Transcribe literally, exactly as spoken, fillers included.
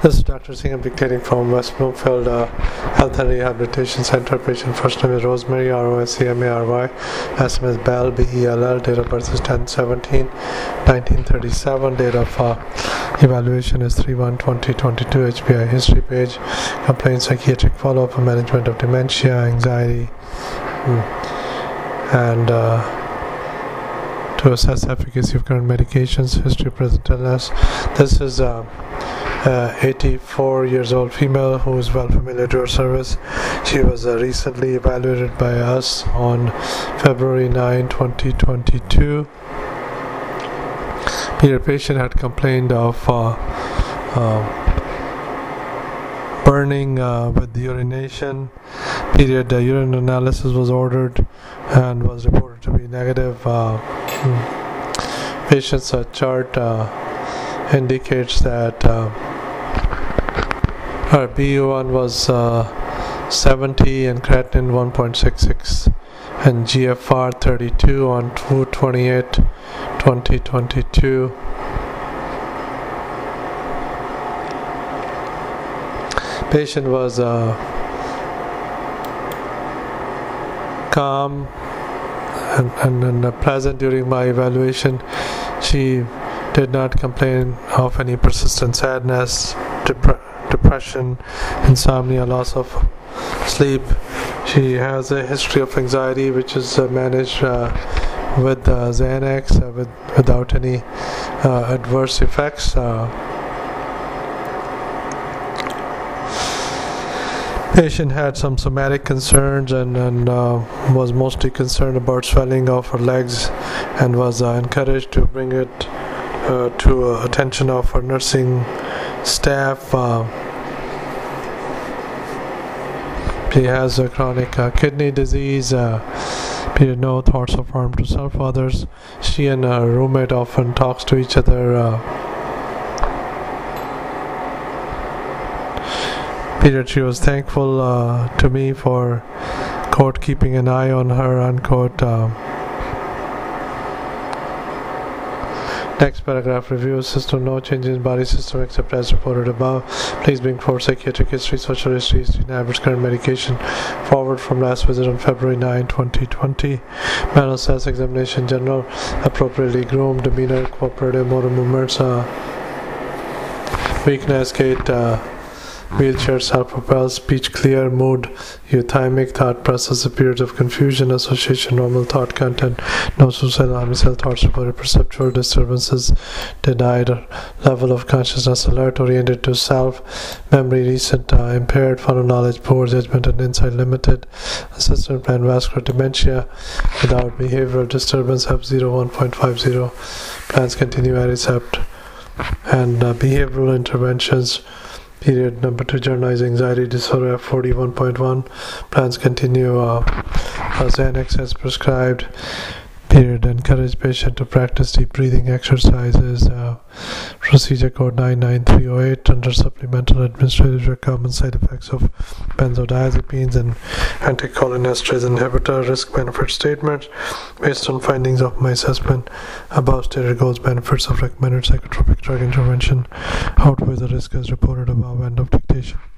This is Doctor Singh. I'm dictating from West Bloomfield uh, Health and Rehabilitation Center. Patient first name is Rosemary, R O S C M A R Y. Last name is Bell, B E L L. Date of birth is ten seventeen nineteen thirty-seven. Date of uh, evaluation is three one twenty twenty-two. H B I history page. Complaint psychiatric follow-up and management of dementia, anxiety, and uh, to assess efficacy of current medications, history of present illness. This is uh, uh, eighty-four years old female who is well familiar to our service. She was uh, recently evaluated by us on February ninth, twenty twenty-two. The patient had complained of uh, uh, burning uh, with urination. Period. Uh, urine analysis was ordered and was reported to be negative. Uh, hmm. Patient's uh, chart uh, indicates that uh, her B U one was uh, seventy and creatinine one point six six and G F R thirty-two on two twenty-eight twenty twenty-two. Patient was uh, calm and, and, and uh, pleasant during my evaluation. She did not complain of any persistent sadness, dep- depression, insomnia, loss of sleep. She has a history of anxiety which is uh, managed uh, with uh, Xanax uh, with, without any uh, adverse effects. Uh, Patient had some somatic concerns and, and uh, was mostly concerned about swelling of her legs and was uh, encouraged to bring it uh, to uh, attention of her nursing staff. Uh, she has a chronic uh, kidney disease. Uh, period, no thoughts of harm to self or others. She and her roommate often talks to each other. Uh, Period. She was thankful uh, to me for quote keeping an eye on her unquote. Uh, next paragraph: review system, no changes in body system except as reported above. Please bring forward psychiatric history, social history, history and average current medication forward from last visit on February ninth, twenty twenty. Mental status examination: general, appropriately groomed, demeanor, cooperative, motor movements, uh, weakness, gait, uh, wheelchair, self-propelled, speech clear, mood euthymic, thought process, periods of confusion, association, normal thought content, no suicidal, homicidal thoughts reported, perceptual disturbances denied, level of consciousness alert, oriented to self, memory recent, uh, impaired, found knowledge, poor judgment and insight limited, assistant plan vascular dementia without behavioral disturbance, F zero one point five zero, plans continue Aricept, and uh, behavioral interventions. Period. Number two, generalized anxiety disorder, F forty-one point one. Plans continue uh, Xanax as prescribed. Period. Encourage patient to practice deep breathing exercises. Uh, procedure code nine nine three zero eight. Under supplemental administrative are common side effects of benzodiazepines and anticholinesterase inhibitor. Risk benefit statements based on findings of my assessment. Above stated goals, benefits of recommended psychotropic drug intervention outweigh the risk as reported above. End of dictation.